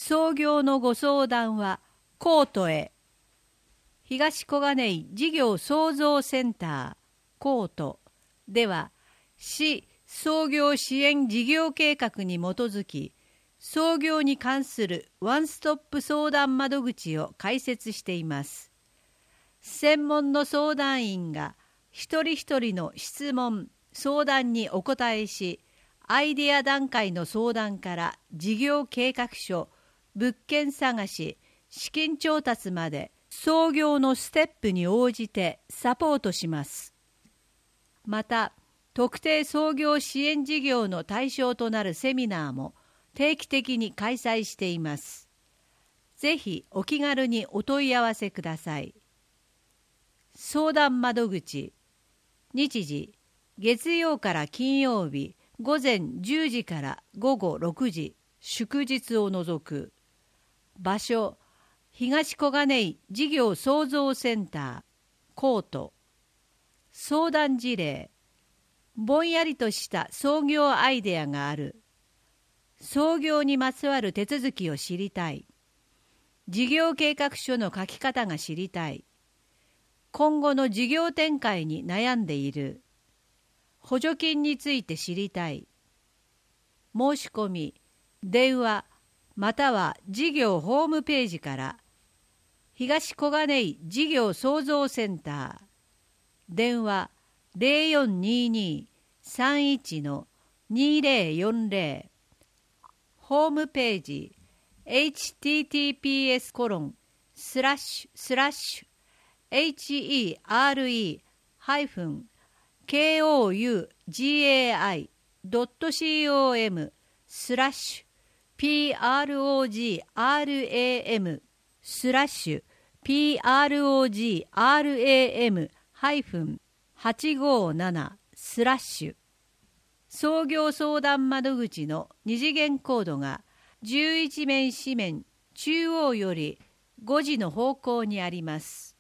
創業のご相談はコートへ。東小金井事業創造センターコートでは、市創業支援事業計画に基づき、創業に関するワンストップ相談窓口を開設しています。専門の相談員が一人一人の質問・相談にお答えし、アイデア段階の相談から事業計画書、物件探し、資金調達まで創業のステップに応じてサポートします。また、特定創業支援事業の対象となるセミナーも定期的に開催しています。ぜひお気軽にお問い合わせください。相談窓口、日時、月曜から金曜日午前10時から午後6時、祝日を除く。場所、東小金井事業創造センター、コート。相談事例、ぼんやりとした創業アイデアがある。創業にまつわる手続きを知りたい。事業計画書の書き方が知りたい。今後の事業展開に悩んでいる。補助金について知りたい。申し込み、電話、または事業ホームページから。東小金井事業創造センター。電話0422-31-2040。ホームページ https://HERE-program/PROGRAM-857/ 創業相談窓口の二次元コードが11面紙面中央より5時の方向にあります。